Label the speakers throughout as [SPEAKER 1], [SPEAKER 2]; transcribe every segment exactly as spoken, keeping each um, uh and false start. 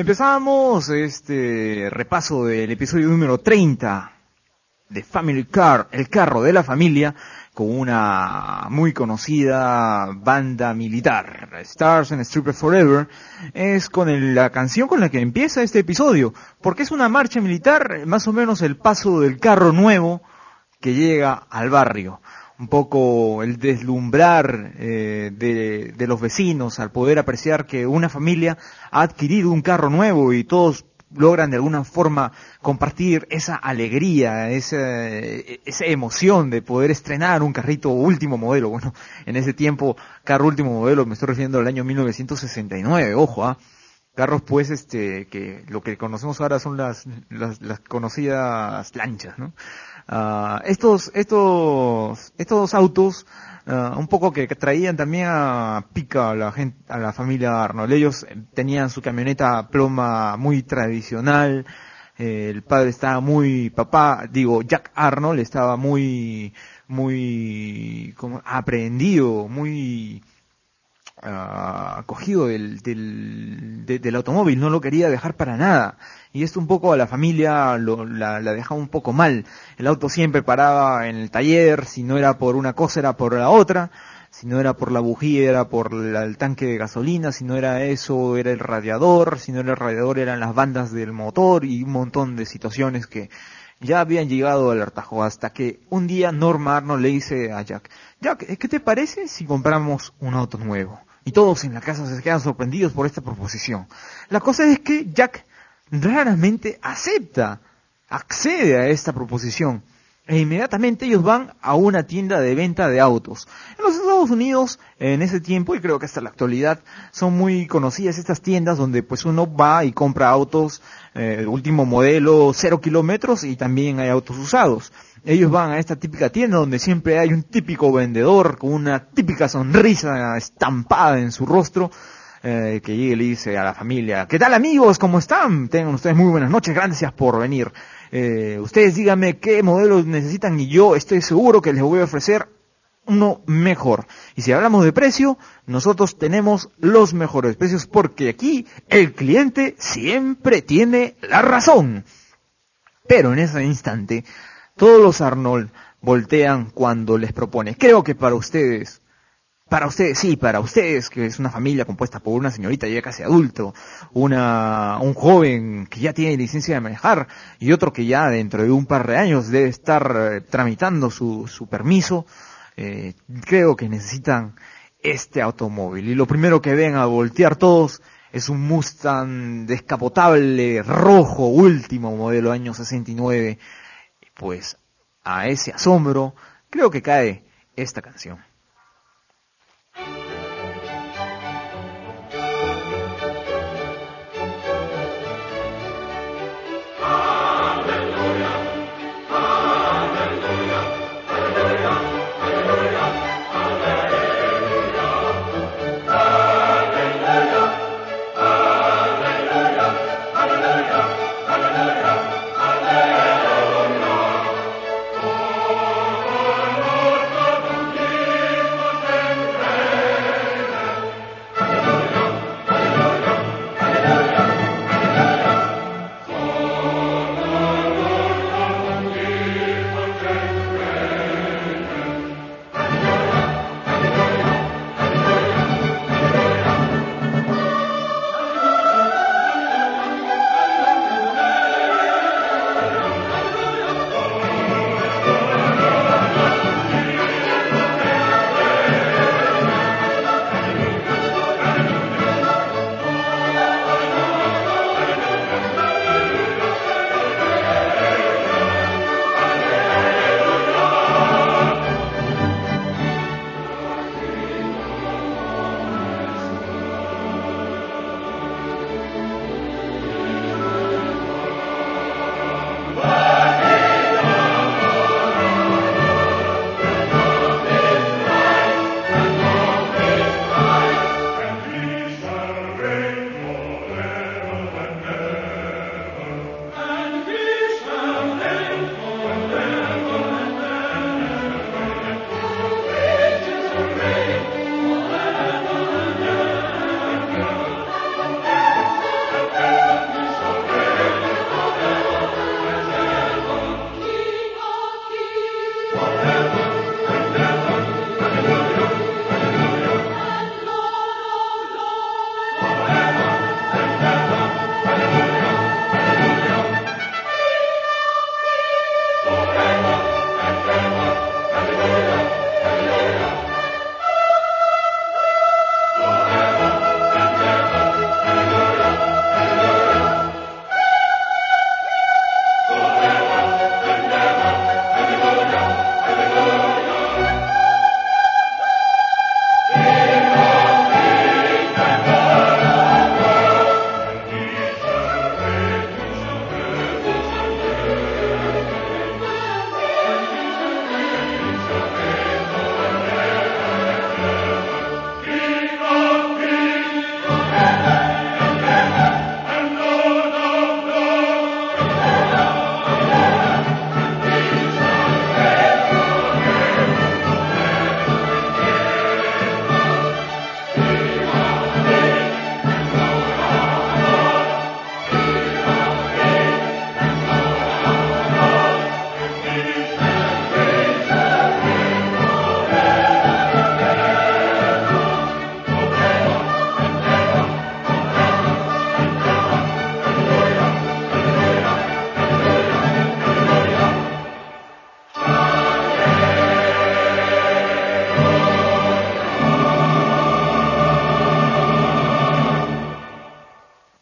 [SPEAKER 1] Empezamos este repaso del episodio número treinta de Family Car, el carro de la familia, con una muy conocida banda militar, Stars and Stripes Forever. Es con el, la canción con la que empieza este episodio, porque es una marcha militar, más o menos el paso del carro nuevo que llega al barrio. Un poco el deslumbrar eh, de, de los vecinos al poder apreciar que una familia ha adquirido un carro nuevo y todos logran de alguna forma compartir esa alegría, esa, esa emoción de poder estrenar un carrito último modelo. Bueno, en ese tiempo, carro último modelo, me estoy refiriendo al año mil novecientos sesenta y nueve, ojo, ah. Carros pues este que lo que conocemos ahora son las las, las conocidas lanchas, ¿no? Uh, estos estos estos autos uh, un poco que, que traían también a pica a la gente, a la familia Arnold. Ellos tenían su camioneta ploma muy tradicional. Eh, el padre estaba muy papá, digo Jack Arnold estaba muy muy como aprehendido, muy Uh, cogido del, del, de, del automóvil, no lo quería dejar para nada. Y esto un poco a la familia lo, la, la dejaba un poco mal. El auto siempre paraba en el taller, si no era por una cosa era por la otra, si no era por la bujía era por la, el tanque de gasolina, si no era eso era el radiador, si no era el radiador eran las bandas del motor y un montón de situaciones que ya habían llegado al hartazgo, hasta que un día Norma Arnold le dice a Jack, Jack, ¿qué te parece si compramos un auto nuevo? Y todos en la casa se quedan sorprendidos por esta proposición. La cosa es que Jack raramente acepta, accede a esta proposición. E inmediatamente ellos van a una tienda de venta de autos. En los Estados Unidos, en ese tiempo, y creo que hasta la actualidad, son muy conocidas estas tiendas donde pues uno va y compra autos, eh, último modelo, cero kilómetros, y también hay autos usados. Ellos van a esta típica tienda donde siempre hay un típico vendedor con una típica sonrisa estampada en su rostro, eh, que llega y le dice a la familia, ¿qué tal amigos? ¿Cómo están? Tengan ustedes muy buenas noches, gracias por venir. Eh, ustedes díganme qué modelos necesitan y yo estoy seguro que les voy a ofrecer uno mejor. Y si hablamos de precio, nosotros tenemos los mejores precios porque aquí el cliente siempre tiene la razón. Pero en ese instante, todos los Arnold voltean cuando les propone, creo que para ustedes, para ustedes, sí, para ustedes, que es una familia compuesta por una señorita ya casi adulto, una, un joven que ya tiene licencia de manejar y otro que ya dentro de un par de años debe estar eh, tramitando su, su permiso, eh, creo que necesitan este automóvil. Y lo primero que ven a voltear todos es un Mustang descapotable, rojo, último modelo año sesenta y nueve. Pues a ese asombro creo que cae esta canción.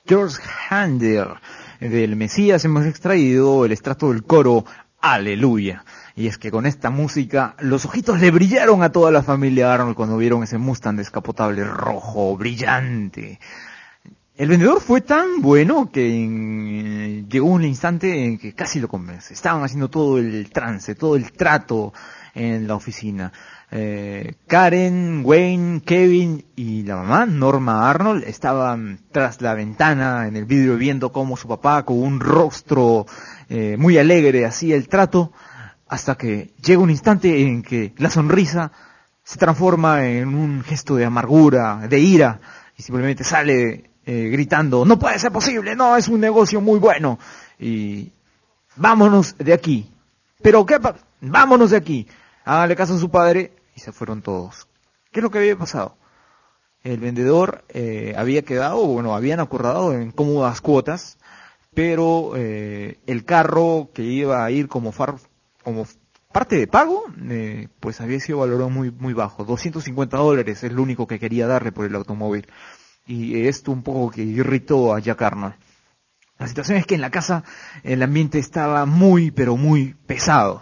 [SPEAKER 1] George Handel. Del Mesías hemos extraído el extracto del coro Aleluya. Y es que con esta música los ojitos le brillaron a toda la familia Arnold cuando vieron ese Mustang descapotable rojo, brillante. El vendedor fue tan bueno que en, eh, llegó un instante en que casi lo convence. Estaban haciendo todo el trance, todo el trato en la oficina. Eh, Karen, Wayne, Kevin y la mamá, Norma Arnold, estaban tras la ventana en el vidrio viendo cómo su papá con un rostro eh, muy alegre hacía el trato, hasta que llega un instante en que la sonrisa se transforma en un gesto de amargura, de ira, y simplemente sale eh, gritando, no puede ser posible, no, es un negocio muy bueno, y vámonos de aquí. Pero qué pa- vámonos de aquí. Háganle caso a su padre, y se fueron todos. ¿Qué es lo que había pasado? El vendedor eh, había quedado, bueno, habían acordado en cómodas cuotas, pero eh, el carro que iba a ir como far, como parte de pago, eh, pues había sido valorado muy muy bajo, doscientos cincuenta dólares es lo único que quería darle por el automóvil. Y esto un poco que irritó a Jack Arnold. La situación es que en la casa el ambiente estaba muy, pero muy pesado.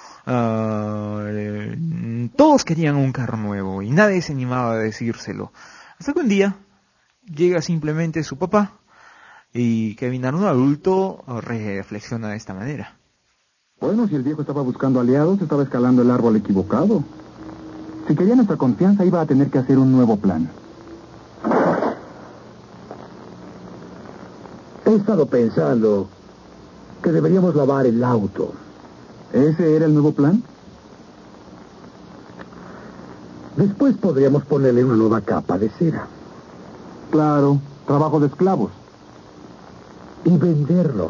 [SPEAKER 1] Uh, todos querían un carro nuevo y nadie se animaba a decírselo. Hasta que un día llega simplemente su papá y Kevin Arnold, adulto, reflexiona de esta manera.
[SPEAKER 2] Bueno, si el viejo estaba buscando aliados, estaba escalando el árbol equivocado. Si quería nuestra confianza, iba a tener que hacer un nuevo plan.
[SPEAKER 3] He estado pensando que deberíamos lavar el auto.
[SPEAKER 2] ¿Ese era el nuevo plan?
[SPEAKER 3] Después podríamos ponerle una nueva capa de cera.
[SPEAKER 2] Claro, trabajo de esclavos.
[SPEAKER 3] Y venderlo.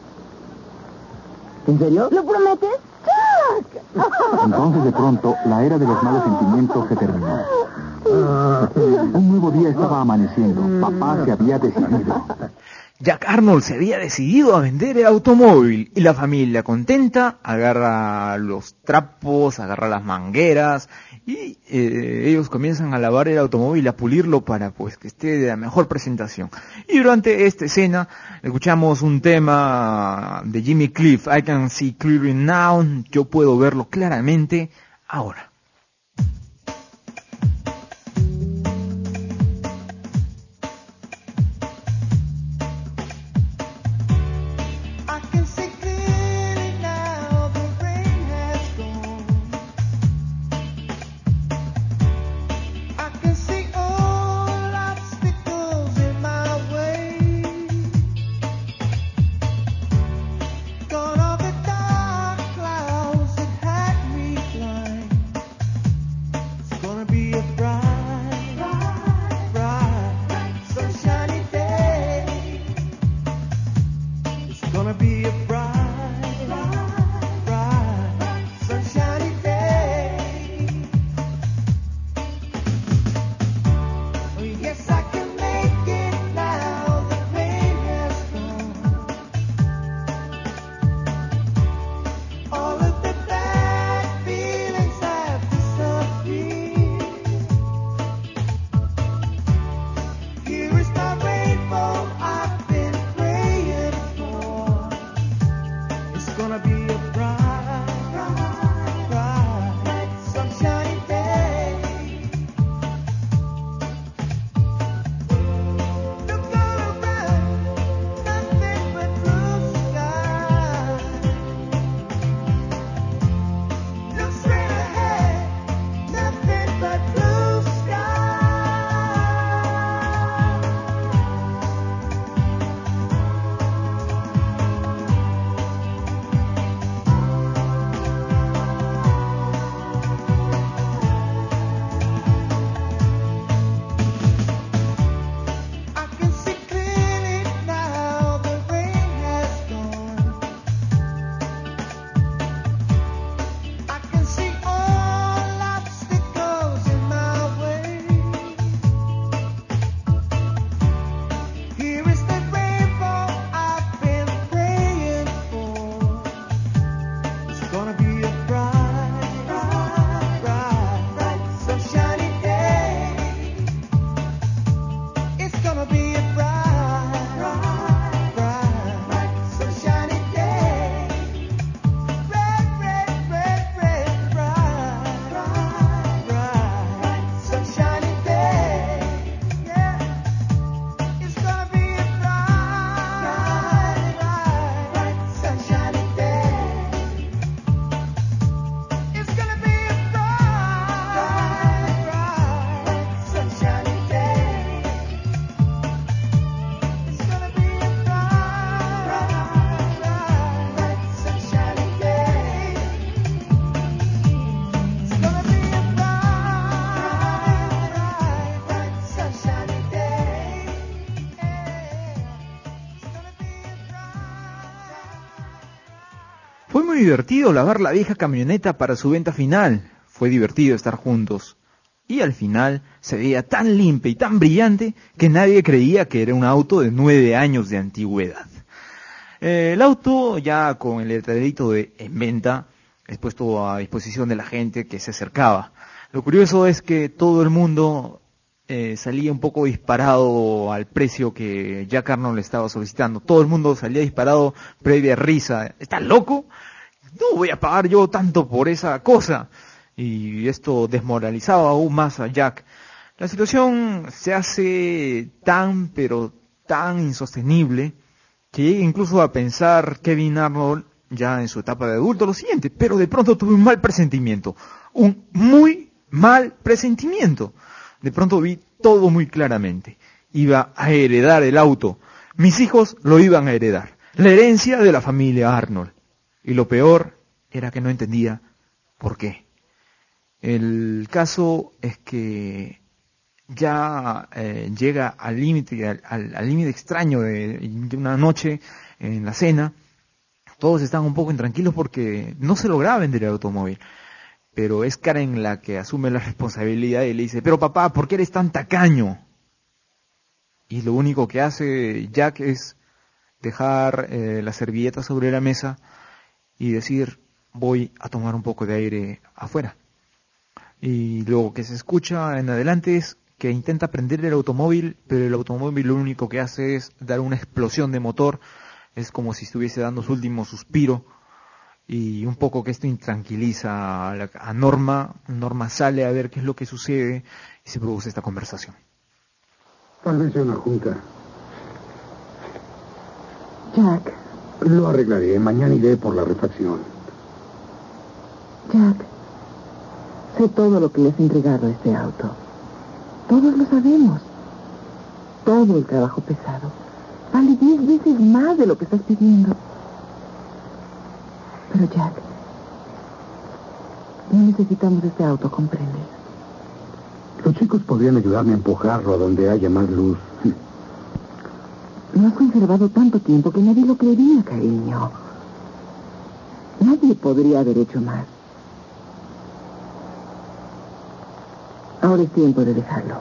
[SPEAKER 2] ¿En serio?
[SPEAKER 4] ¿Lo prometes? ¡Jack!
[SPEAKER 2] Entonces, de pronto, la era de los malos sentimientos se terminó.
[SPEAKER 3] Ah,
[SPEAKER 2] Un nuevo día estaba amaneciendo. Papá se había decidido.
[SPEAKER 1] Jack Arnold se había decidido a vender el automóvil y la familia contenta agarra los trapos, agarra las mangueras y eh, ellos comienzan a lavar el automóvil, a pulirlo para pues que esté de la mejor presentación. Y durante esta escena escuchamos un tema de Jimmy Cliff, I Can See Clearly Now, yo puedo verlo claramente ahora. Fue muy divertido lavar la vieja camioneta para su venta final. Fue divertido estar juntos. Y al final se veía tan limpia y tan brillante que nadie creía que era un auto de nueve años de antigüedad. Eh, el auto, ya con el letrerito de en venta, es puesto a disposición de la gente que se acercaba. Lo curioso es que todo el mundo eh, salía un poco disparado al precio que Jack Arnold le estaba solicitando. Todo el mundo salía disparado previa risa. ¿Estás loco? No voy a pagar yo tanto por esa cosa. Y esto desmoralizaba aún más a Jack. La situación se hace tan, pero tan insostenible, que llega incluso a pensar Kevin Arnold, ya en su etapa de adulto, lo siguiente: pero de pronto tuve un mal presentimiento. Un muy mal presentimiento. De pronto vi todo muy claramente. Iba a heredar el auto. Mis hijos lo iban a heredar. La herencia de la familia Arnold. Y lo peor era que no entendía por qué. El caso es que ya eh, llega al límite, al, al límite extraño de, de una noche en la cena. Todos están un poco intranquilos porque no se lograba vender el automóvil. Pero es Karen la que asume la responsabilidad y le dice: pero papá, ¿por qué eres tan tacaño? Y lo único que hace Jack es dejar eh, la servilleta sobre la mesa y decir: voy a tomar un poco de aire afuera. Y lo que se escucha en adelante es que intenta prender el automóvil, pero el automóvil lo único que hace es dar una explosión de motor. Es como si estuviese dando su último suspiro. Y un poco que esto intranquiliza a, la, a Norma. Norma sale a ver qué es lo que sucede y se produce esta conversación.
[SPEAKER 3] Tal vez sea una junta.
[SPEAKER 4] Jack.
[SPEAKER 3] Lo arreglaré. Mañana iré por la refacción.
[SPEAKER 4] Jack, sé todo lo que le has entregado a este auto. Todos lo sabemos. Todo el trabajo pesado. Vale diez veces más de lo que estás pidiendo. Pero Jack, no necesitamos este auto, ¿comprendes?
[SPEAKER 3] Los chicos podrían ayudarme a empujarlo a donde haya más luz.
[SPEAKER 4] Lo has conservado tanto tiempo que nadie lo creería, cariño. Nadie podría haber hecho más. Ahora es tiempo de dejarlo.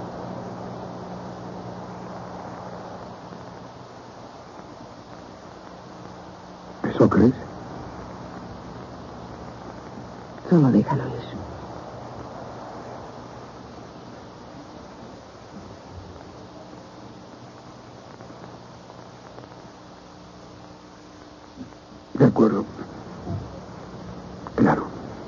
[SPEAKER 3] ¿Eso crees?
[SPEAKER 4] Solo déjalo ir.
[SPEAKER 3] De acuerdo. Claro.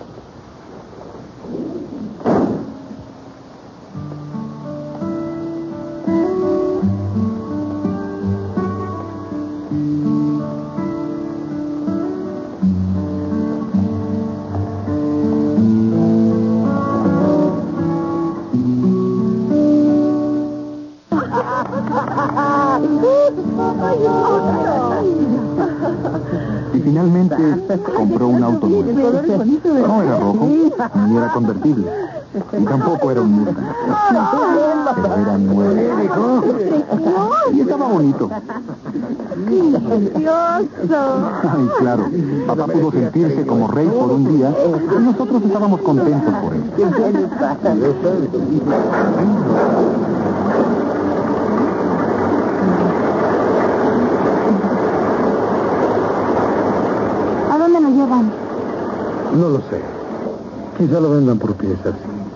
[SPEAKER 3] Y finalmente compró un auto nuevo. No era rojo, ni era convertible, y tampoco era un Mustang. Pero era nuevo. Y estaba bonito.
[SPEAKER 4] ¡Precioso!
[SPEAKER 3] Ay, claro. Papá pudo sentirse como rey por un día y nosotros estábamos contentos por él.
[SPEAKER 4] ¿A dónde lo llevan?
[SPEAKER 3] No lo sé. Quizá lo vendan por piezas.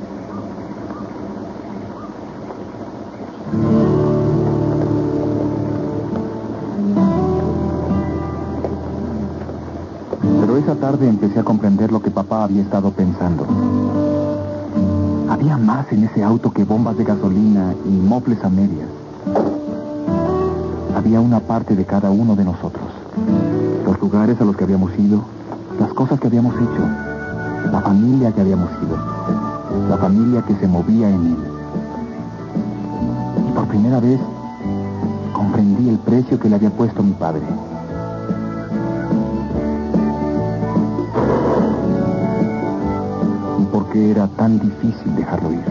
[SPEAKER 3] Pero esa tarde empecé a comprender lo que papá había estado pensando. Había más en ese auto que bombas de gasolina y mofles a medias. Había una parte de cada uno de nosotros. Los lugares a los que habíamos ido, las cosas que habíamos hecho, la familia que habíamos sido, la familia que se movía en él. Y por primera vez comprendí el precio que le había puesto mi padre. Y por qué era tan difícil dejarlo ir.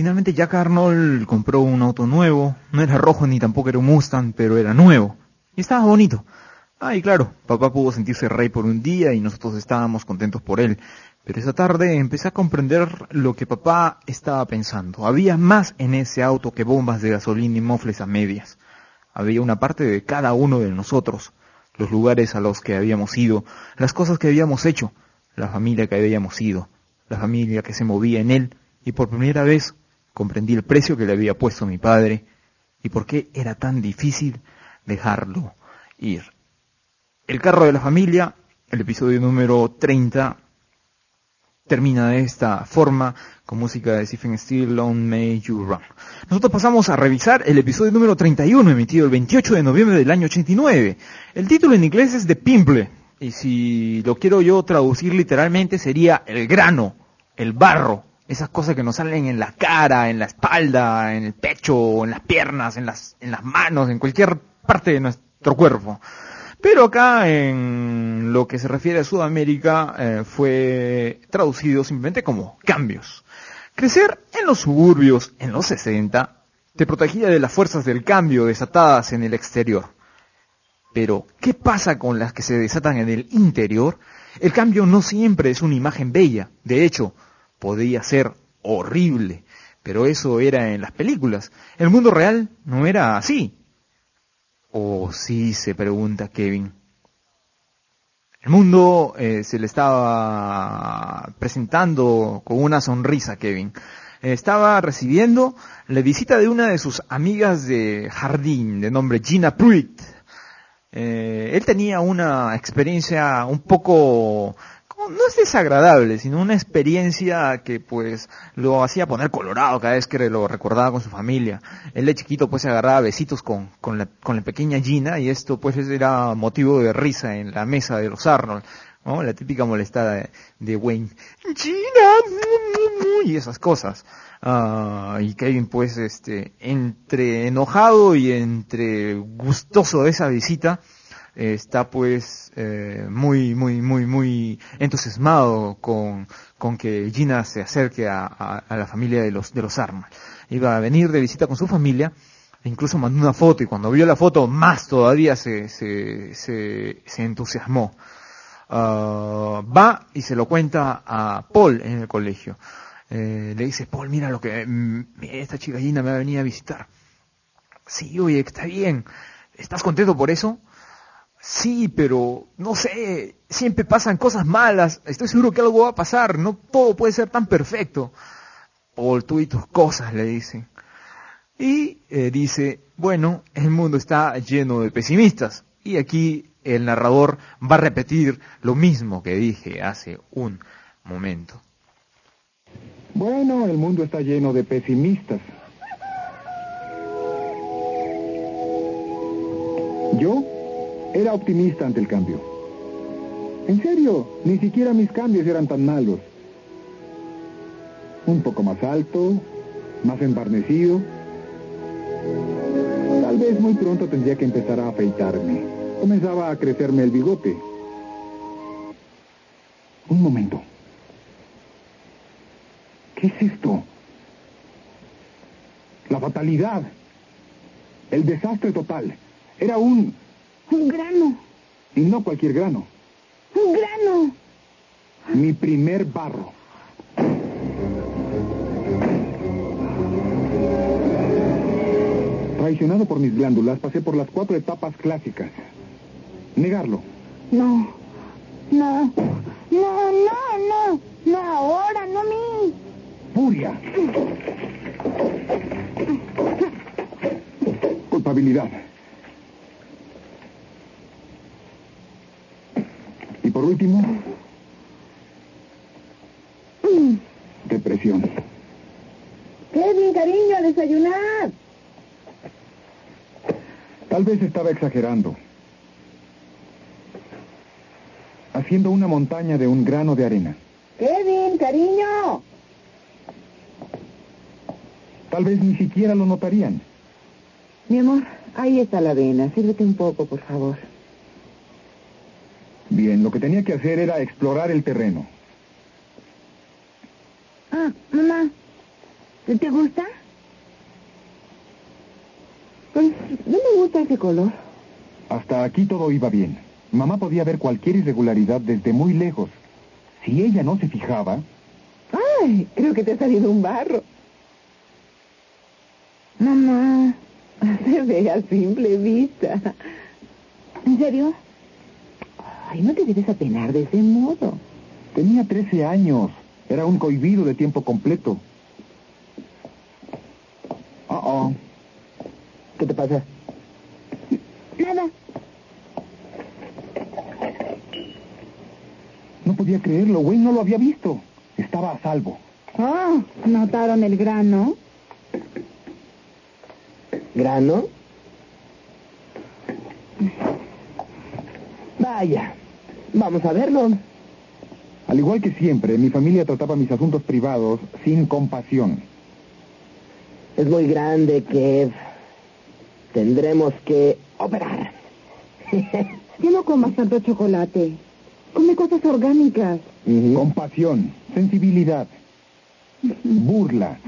[SPEAKER 1] finalmente Jack Arnold compró un auto nuevo, no era rojo ni tampoco era un Mustang, pero era nuevo, y estaba bonito. Ah, y claro, papá pudo sentirse rey por un día y nosotros estábamos contentos por él. Pero esa tarde empecé a comprender lo que papá estaba pensando. Había más en ese auto que bombas de gasolina y mofles a medias. Había una parte de cada uno de nosotros, los lugares a los que habíamos ido, las cosas que habíamos hecho, la familia que habíamos ido, la familia que se movía en él, y por primera vez comprendí el precio que le había puesto mi padre y por qué era tan difícil dejarlo ir. El carro de la familia, el episodio número treinta, termina de esta forma, con música de Stephen Stills, Long May You Run. Nosotros pasamos a revisar el episodio número treinta y uno, emitido el veintiocho de noviembre del año ochenta y nueve. El título en inglés es The Pimple, y si lo quiero yo traducir literalmente sería el grano, el barro, esas cosas que nos salen en la cara, en la espalda, en el pecho, en las piernas, en las, en las manos, en cualquier parte de nuestro cuerpo. Pero acá, en lo que se refiere a Sudamérica, eh, fue traducido simplemente como cambios. Crecer en los suburbios en los sesenta te protegía de las fuerzas del cambio desatadas en el exterior. Pero, ¿qué pasa con las que se desatan en el interior? El cambio no siempre es una imagen bella. De hecho, podía ser horrible. Pero eso era en las películas. El mundo real no era así. ¿O sí?, se pregunta Kevin. El mundo eh, se le estaba presentando con una sonrisa a Kevin. Estaba recibiendo la visita de una de sus amigas de jardín, de nombre Gina Pruitt. Eh, él tenía una experiencia un poco, no es desagradable, sino una experiencia que pues lo hacía poner colorado cada vez que lo recordaba con su familia. Él de chiquito pues se agarraba besitos con, con, la, con la pequeña Gina, y esto pues era motivo de risa en la mesa de los Arnold, ¿no? La típica molestada de, de Wayne, Gina, y esas cosas. Uh, y Kevin pues este entre enojado y entre gustoso de esa visita, eh, está pues eh, muy muy muy muy entusiasmado con con que Gina se acerque a, a, a la familia de los de los Arnold. Iba a venir de visita con su familia, e incluso mandó una foto, y cuando vio la foto más todavía se se se, se entusiasmó. Uh, va y se lo cuenta a Paul en el colegio. Eh, le dice, Paul, mira lo que, mmm, esta chica Gina me va a venir a visitar. Sí, oye, está bien. ¿Estás contento por eso? Sí, pero, no sé, siempre pasan cosas malas. Estoy seguro que algo va a pasar. No todo puede ser tan perfecto. Paul, tú y tus cosas, le dicen. Y eh, dice, bueno, el mundo está lleno de pesimistas. Y aquí el narrador va a repetir lo mismo que dije hace un momento.
[SPEAKER 2] Bueno, el mundo está lleno de pesimistas. Yo era optimista ante el cambio. En serio, ni siquiera mis cambios eran tan malos. Un poco más alto, más embarnecido. Tal vez muy pronto tendría que empezar a afeitarme. Comenzaba a crecerme el bigote. Un momento. ¿Qué es esto? La fatalidad. El desastre total. Era un...
[SPEAKER 4] Un grano.
[SPEAKER 2] Y no cualquier grano.
[SPEAKER 4] Un grano.
[SPEAKER 2] Mi primer barro. Traicionado por mis glándulas, pasé por las cuatro etapas clásicas. Negarlo.
[SPEAKER 4] No. No. No, no, no. No ahora, no a mí.
[SPEAKER 2] Furia. Culpabilidad. Y por último, depresión.
[SPEAKER 4] Kevin, cariño, a desayunar.
[SPEAKER 2] Tal vez estaba exagerando. Haciendo una montaña de un grano de arena.
[SPEAKER 4] Kevin, cariño.
[SPEAKER 2] Tal vez ni siquiera lo notarían.
[SPEAKER 4] Mi amor, ahí está la avena. Sírvete un poco, por favor.
[SPEAKER 2] Bien, lo que tenía que hacer era explorar el terreno.
[SPEAKER 4] Ah, mamá. ¿Te gusta? Pues no me gusta ese color.
[SPEAKER 3] Hasta aquí todo iba bien. Mamá podía ver cualquier irregularidad desde muy lejos. Si ella no se fijaba...
[SPEAKER 4] Ay, creo que te ha salido un barro. Mamá, se ve a simple vista. ¿En serio? Ay, no te debes apenar de ese modo.
[SPEAKER 3] Tenía trece años. Era un cohibido de tiempo completo. Oh, oh. ¿Qué te pasa?
[SPEAKER 4] Nada.
[SPEAKER 3] No podía creerlo. Wayne no lo había visto. Estaba a salvo.
[SPEAKER 4] Oh, ¿notaron el grano?
[SPEAKER 3] ¿Grano? Vaya. Vamos a verlo. Al igual que siempre, mi familia trataba mis asuntos privados sin compasión.
[SPEAKER 5] Es muy grande, Kev. Tendremos que operar.
[SPEAKER 4] Ya no comas tanto chocolate. Come cosas orgánicas.
[SPEAKER 3] Uh-huh. Compasión, sensibilidad, burla.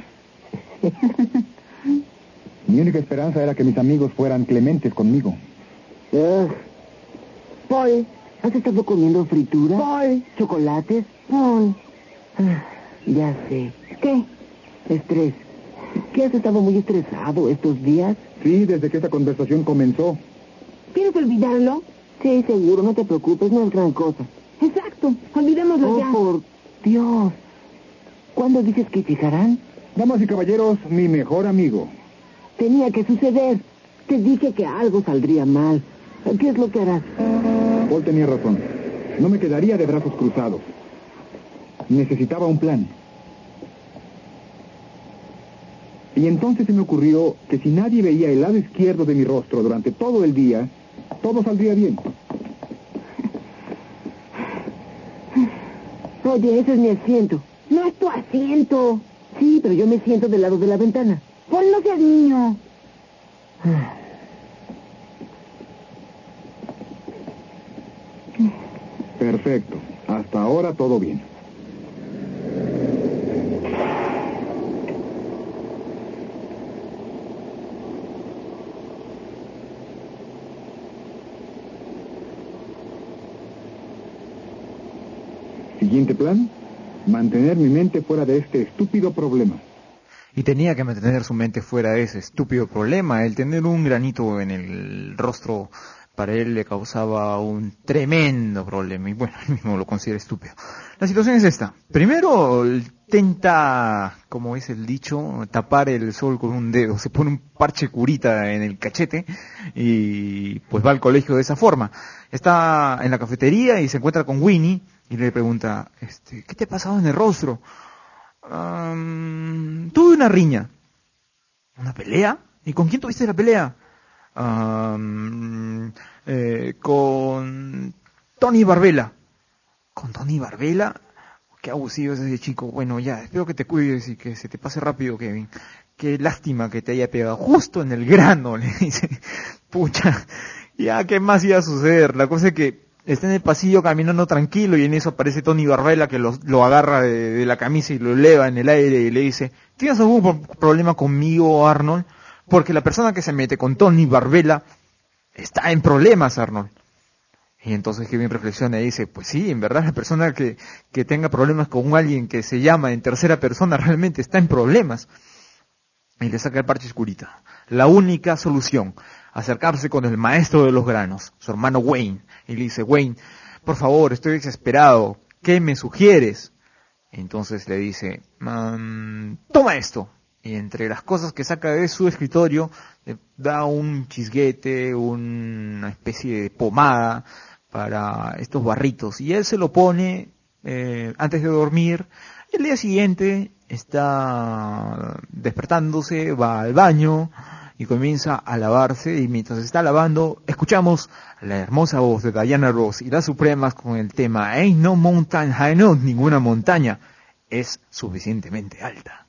[SPEAKER 3] Mi única esperanza era que mis amigos fueran clementes conmigo.
[SPEAKER 5] Uh, Paul, ¿has estado comiendo fritura?
[SPEAKER 4] Paul.
[SPEAKER 5] ¿Chocolates? Paul. Ah, ya sé.
[SPEAKER 4] ¿Qué?
[SPEAKER 5] Estrés. ¿Qué has estado muy estresado estos días?
[SPEAKER 3] Sí, desde que esta conversación comenzó.
[SPEAKER 4] ¿Quieres olvidarlo?
[SPEAKER 5] Sí, seguro, no te preocupes, no es gran cosa.
[SPEAKER 4] Exacto, olvidémoslo
[SPEAKER 5] Oh,
[SPEAKER 4] ya.
[SPEAKER 5] por Dios. ¿Cuándo dices que fijarán?
[SPEAKER 3] Damas y caballeros, mi mejor amigo.
[SPEAKER 5] Tenía que suceder. Te dije que algo saldría mal. ¿Qué es lo que harás?
[SPEAKER 3] Paul tenía razón. No me quedaría de brazos cruzados. Necesitaba un plan. Y entonces se me ocurrió que si nadie veía el lado izquierdo de mi rostro durante todo el día, todo saldría bien.
[SPEAKER 5] Oye, ese es mi asiento.
[SPEAKER 4] No es tu asiento.
[SPEAKER 5] Sí, pero yo me siento del lado de la ventana.
[SPEAKER 4] Paul, no seas niño.
[SPEAKER 3] Perfecto. Hasta ahora todo bien. Siguiente plan, mantener mi mente fuera de este estúpido problema.
[SPEAKER 1] Y tenía que mantener su mente fuera de ese estúpido problema. El tener un granito en el rostro para él le causaba un tremendo problema. Y bueno, él mismo lo considera estúpido. La situación es esta. Primero, intenta, como es el dicho, tapar el sol con un dedo. Se pone un parche curita en el cachete y pues va al colegio de esa forma. Está en la cafetería y se encuentra con Winnie y le pregunta, este, ¿qué te ha pasado en el rostro? Um, tuve una riña. ¿Una pelea? ¿Y con quién tuviste la pelea? Um, eh, con Tony Barbela. ¿Con Tony Barbela? Qué abusivo es ese chico. Bueno, ya, espero que te cuides y que se te pase rápido, Kevin. Qué lástima que te haya pegado justo en el grano, le dice. Pucha, ya, ¿qué más iba a suceder? La cosa es que está en el pasillo caminando tranquilo y en eso aparece Tony Barbela que lo, lo agarra de, de la camisa y lo eleva en el aire y le dice, ¿tienes algún problema conmigo, Arnold? Porque la persona que se mete con Tony Barbela está en problemas, Arnold. Y entonces Kevin reflexiona y dice, pues sí, en verdad la persona que, que tenga problemas con alguien que se llama en tercera persona realmente está en problemas. Y le saca el parche escurita. La única solución, acercarse con el maestro de los granos, su hermano Wayne, y le dice, Wayne, por favor, estoy desesperado, ¿qué me sugieres? Entonces le dice, mmm, toma esto. Y entre las cosas que saca de su escritorio, le da un chisguete, una especie de pomada para estos barritos. Y él se lo pone eh, antes de dormir. Y el día siguiente está despertándose, va al baño y comienza a lavarse. Y mientras está lavando, escuchamos la hermosa voz de Diana Ross y las Supremas con el tema Ain't no mountain high enough, ninguna montaña es suficientemente alta.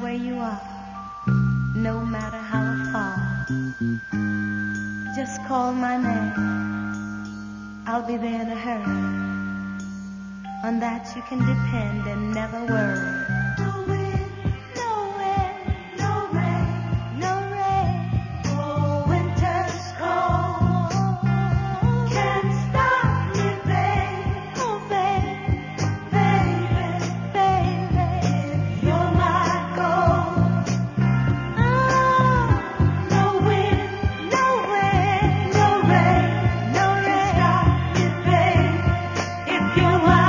[SPEAKER 6] where you are, no matter how far. Just call my name, I'll be there in a hurry. On that you can depend and never worry. No wind, no wind, no rain, no rain. Oh, winter's cold can't stop me, babe. Oh, babe, baby, baby, you're my gold. Oh, no wind, no wind, no rain, no rain. Stop me, babe, if you're my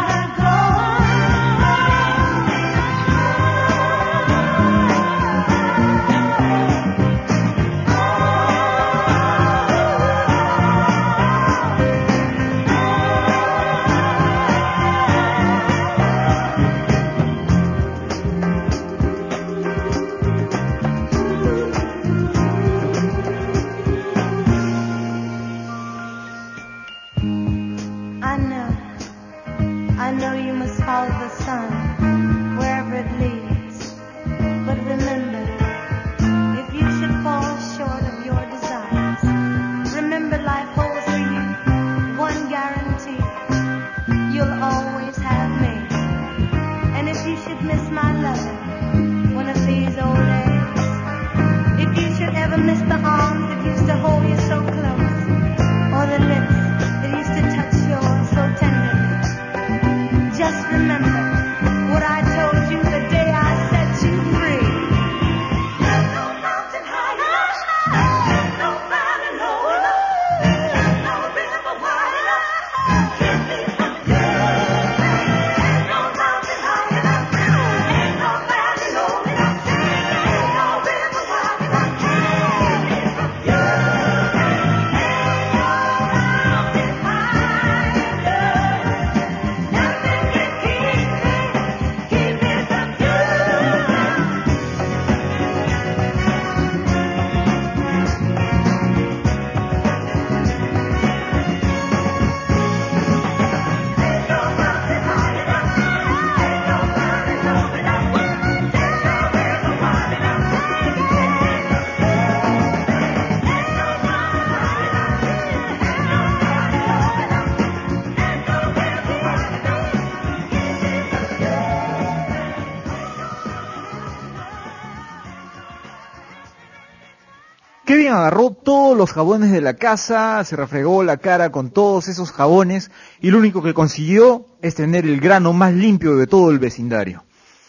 [SPEAKER 1] Kevin agarró todos los jabones de la casa, se refregó la cara con todos esos jabones y lo único que consiguió es tener el grano más limpio de todo el vecindario.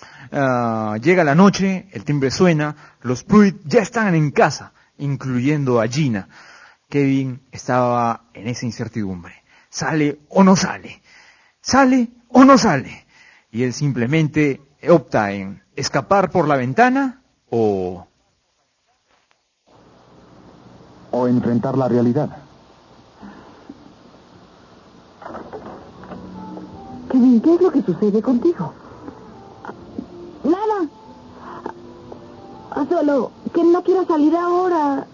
[SPEAKER 1] Uh, llega la noche, el timbre suena, los Pruitt ya están en casa, incluyendo a Gina. Kevin estaba en esa incertidumbre. ¿Sale o no sale? ¿Sale o no sale? Y él simplemente opta en escapar por la ventana o...
[SPEAKER 3] o enfrentar la realidad.
[SPEAKER 4] Kevin, ¿qué es lo que sucede contigo?
[SPEAKER 5] Nada. Solo que no quiero salir ahora.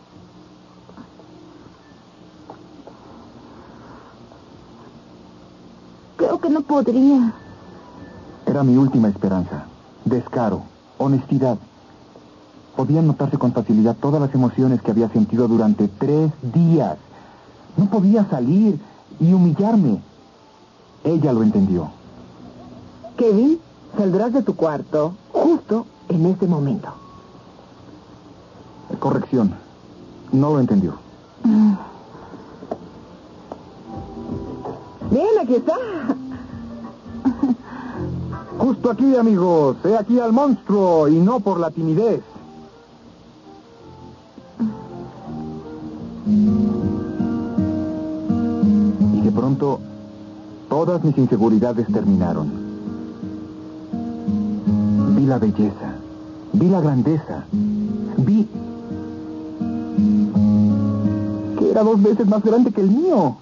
[SPEAKER 5] Creo que no podría.
[SPEAKER 3] Era mi última esperanza. Descaro, honestidad. Podían notarse con facilidad todas las emociones que había sentido durante tres días. No podía salir y humillarme. Ella lo entendió.
[SPEAKER 4] Kevin, saldrás de tu cuarto justo en ese momento.
[SPEAKER 3] Corrección. No lo entendió.
[SPEAKER 4] Bien, aquí está.
[SPEAKER 3] Justo aquí, amigos. He aquí al monstruo y no por la timidez. Y de pronto, todas mis inseguridades terminaron. Vi la belleza, vi la grandeza, vi que era dos veces más grande que el mío.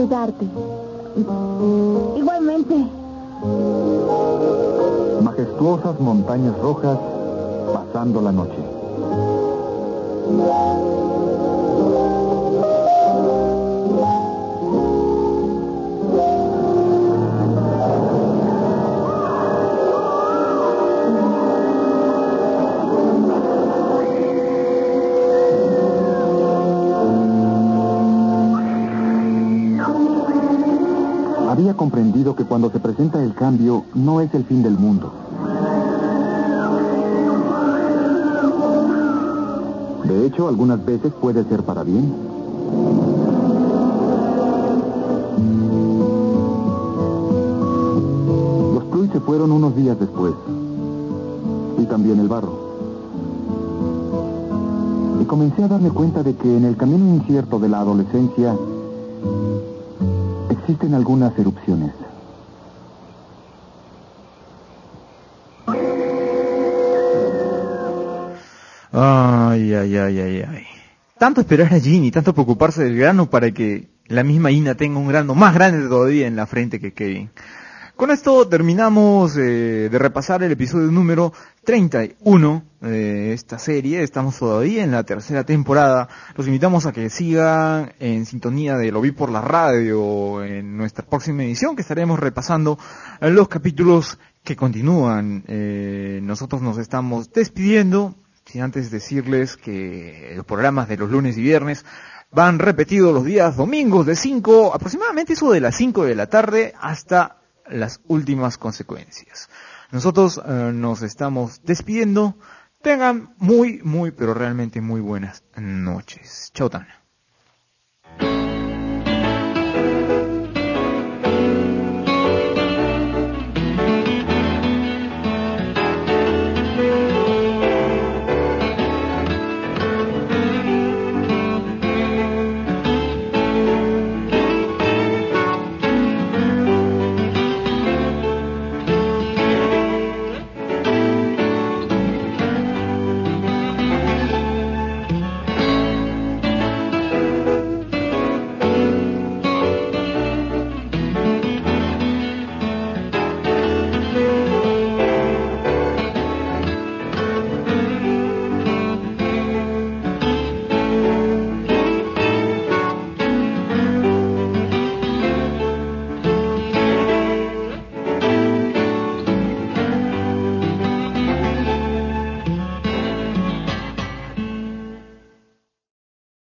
[SPEAKER 7] saludarte. Igualmente.
[SPEAKER 3] Majestuosas montañas rojas pasando la noche. Había comprendido que cuando se presenta el cambio no es el fin del mundo. De hecho, algunas veces puede ser para bien. Los Pluy se fueron unos días después. Y también el barro. Y comencé a darme cuenta de que en el camino incierto de la adolescencia existen algunas erupciones.
[SPEAKER 1] Ay, ay, ay, ay, ay. Tanto esperar a Ginny, tanto preocuparse del grano para que la misma Ina tenga un grano más grande todavía en la frente que Kevin. Con esto terminamos eh, de repasar el episodio número treinta y uno de esta serie. Estamos todavía en la tercera temporada. Los invitamos a que sigan en sintonía de Lo Vi por la Radio en nuestra próxima edición, que estaremos repasando los capítulos que continúan. Eh, nosotros nos estamos despidiendo, sin antes decirles que los programas de los lunes y viernes van repetidos los días domingos de cinco, aproximadamente eso de las cinco de la tarde hasta las últimas consecuencias. Nosotros eh, nos estamos despidiendo. Tengan muy, muy, pero realmente muy buenas noches. Chao, Tana.